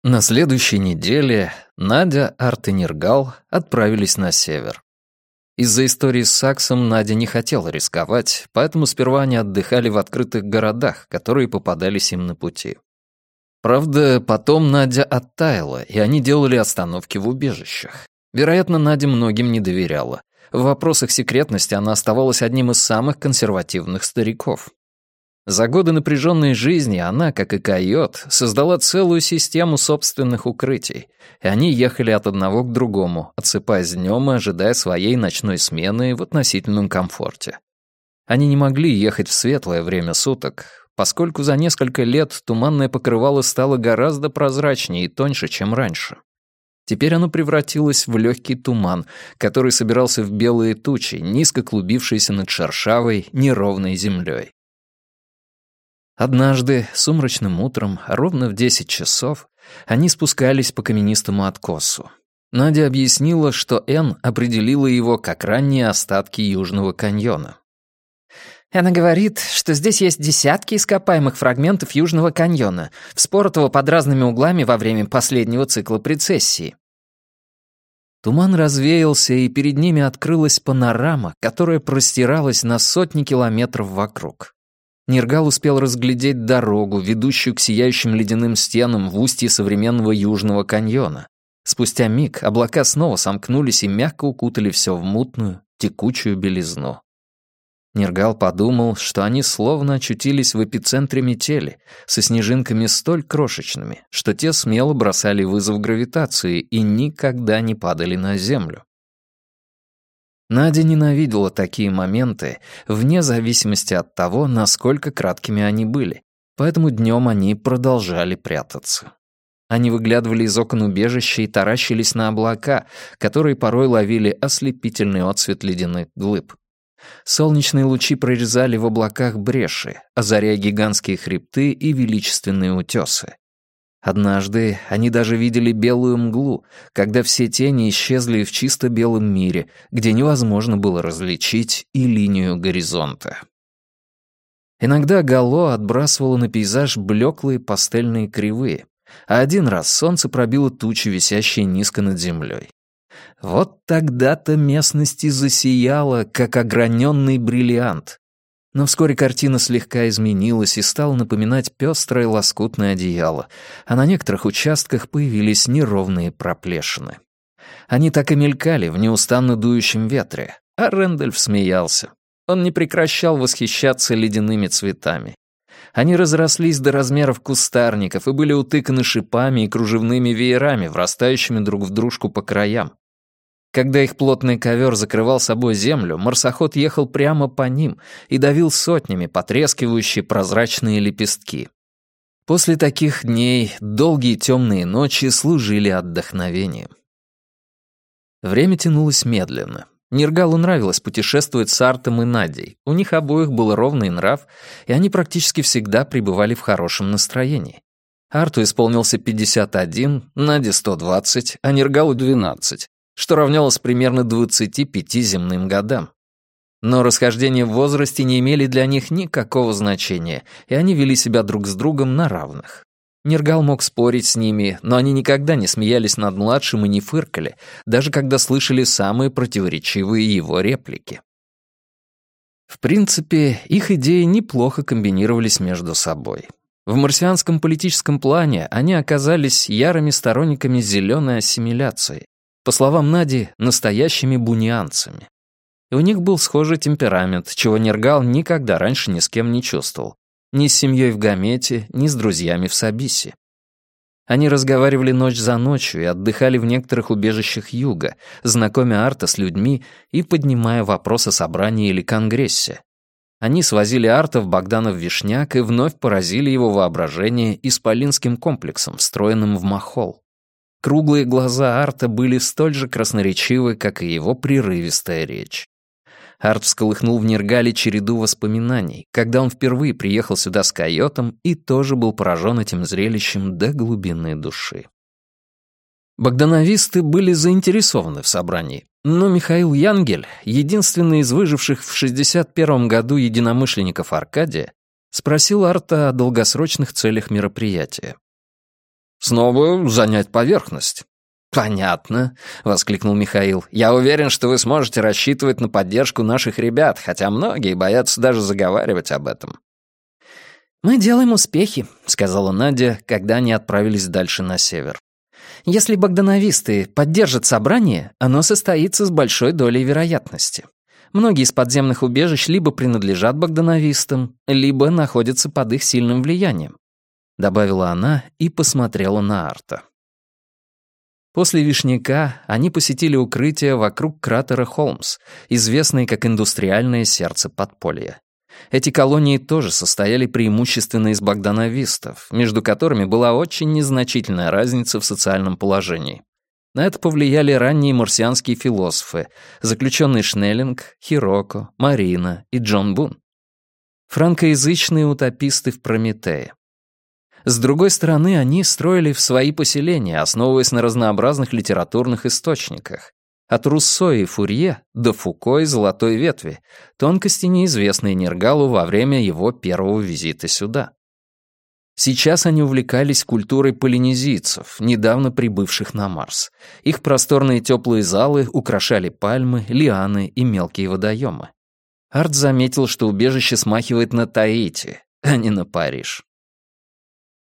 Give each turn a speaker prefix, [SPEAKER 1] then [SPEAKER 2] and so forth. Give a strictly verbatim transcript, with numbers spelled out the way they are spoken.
[SPEAKER 1] На следующей неделе Надя, Арт и Нергал отправились на север. Из-за истории с Саксом Надя не хотела рисковать, поэтому сперва они отдыхали в открытых городах, которые попадались им на пути. Правда, потом Надя оттаяла, и они делали остановки в убежищах. Вероятно, Надя многим не доверяла. В вопросах секретности она оставалась одним из самых консервативных стариков. За годы напряженной жизни она, как и койот, создала целую систему собственных укрытий, и они ехали от одного к другому, отсыпаясь днем и ожидая своей ночной смены в относительном комфорте. Они не могли ехать в светлое время суток, поскольку за несколько лет туманное покрывало стало гораздо прозрачнее и тоньше, чем раньше. Теперь оно превратилось в легкий туман, который собирался в белые тучи, низко клубившиеся над шершавой, неровной землей. Однажды, сумрачным утром, ровно в десять часов, они спускались по каменистому откосу. Надя объяснила, что Энн определила его как ранние остатки Южного каньона.
[SPEAKER 2] Она говорит, что здесь есть десятки ископаемых фрагментов Южного каньона, вспоротого под разными углами во время последнего цикла прецессии.
[SPEAKER 1] Туман развеялся, и перед ними открылась панорама, которая простиралась на сотни километров вокруг. Нергал успел разглядеть дорогу, ведущую к сияющим ледяным стенам в устье современного Южного каньона. Спустя миг облака снова сомкнулись и мягко укутали все в мутную, текучую белизну. Нергал подумал, что они словно очутились в эпицентре метели, со снежинками столь крошечными, что те смело бросали вызов гравитации и никогда не падали на землю. Надя ненавидела такие моменты, вне зависимости от того, насколько краткими они были, поэтому днем они продолжали прятаться. Они выглядывали из окон убежища и таращились на облака, которые порой ловили ослепительный отсвет ледяных глыб. Солнечные лучи прорезали в облаках бреши, озаряя гигантские хребты и величественные утесы. Однажды они даже видели белую мглу, когда все тени исчезли в чисто белом мире, где невозможно было различить и линию горизонта. Иногда Гало отбрасывало на пейзаж блеклые пастельные кривые, а один раз солнце пробило тучи, висящие низко над землей. Вот тогда-то местность и засияла, как ограненный бриллиант. Но вскоре картина слегка изменилась и стала напоминать пестрое лоскутное одеяло, а на некоторых участках появились неровные проплешины. Они так и мелькали в неустанно дующем ветре, а Рэндольф смеялся. Он не прекращал восхищаться ледяными цветами. Они разрослись до размеров кустарников и были утыканы шипами и кружевными веерами, врастающими друг в дружку по краям. Когда их плотный ковер закрывал собой землю, марсоход ехал прямо по ним и давил сотнями потрескивающие прозрачные лепестки. После таких дней долгие темные ночи служили отдохновением. Время тянулось медленно. Нергалу нравилось путешествовать с Артом и Надей. У них обоих был ровный нрав, и они практически всегда пребывали в хорошем настроении. Арту исполнился пятьдесят один, Наде сто двадцать, а Нергалу двенадцать. Что равнялось примерно двадцати пяти земным годам. Но расхождения в возрасте не имели для них никакого значения, и они вели себя друг с другом на равных. Нергал мог спорить с ними, но они никогда не смеялись над младшим и не фыркали, даже когда слышали самые противоречивые его реплики. В принципе, их идеи неплохо комбинировались между собой. В марсианском политическом плане они оказались ярыми сторонниками зеленой ассимиляции, по словам Нади, настоящими бунианцами. И у них был схожий темперамент, чего Нергал никогда раньше ни с кем не чувствовал. Ни с семьей в Гамете, ни с друзьями в Сабисе. Они разговаривали ночь за ночью и отдыхали в некоторых убежищах юга, знакомя Арта с людьми и поднимая вопрос о собрании или конгрессе. Они свозили Арта в Богданов Вишняк и вновь поразили его воображение исполинским комплексом, встроенным в махол. Круглые глаза Арта были столь же красноречивы, как и его прерывистая речь. Арт всколыхнул в Нергале череду воспоминаний, когда он впервые приехал сюда с койотом и тоже был поражен этим зрелищем до глубины души. Богдановисты были заинтересованы в собрании, но Михаил Янгель, единственный из выживших в шестьдесят первом году единомышленников Аркадия, спросил Арта о долгосрочных целях мероприятия. Снова занять поверхность».
[SPEAKER 2] «Понятно», — воскликнул Михаил. «Я уверен, что вы сможете рассчитывать на поддержку наших ребят, хотя многие боятся даже заговаривать об этом». «Мы делаем успехи», — сказала Надя, когда они отправились дальше на север. «Если богдановисты поддержат собрание, оно состоится с большой долей вероятности. Многие из подземных убежищ либо принадлежат богдановистам, либо находятся под их сильным влиянием», — добавила она и посмотрела на Арта. После Вишняка они посетили укрытие вокруг кратера Холмс, известное как индустриальное сердце подполья. Эти колонии тоже состояли преимущественно из богдановистов, между которыми была очень незначительная разница в социальном положении. На это повлияли ранние марсианские философы, заключенный Шнеллинг, Хироко, Марина и Джон Бун. Франкоязычные утописты в Прометее. С другой стороны, они строили в свои поселения, основываясь на разнообразных литературных источниках. От Руссо и Фурье до Фуко и Золотой ветви, тонкости, неизвестные Нергалу во время его первого визита сюда. Сейчас они увлекались культурой полинезийцев, недавно прибывших на Марс. Их просторные теплые залы украшали пальмы, лианы и мелкие водоемы. Арт заметил, что убежище смахивает на Таити, а не на Париж.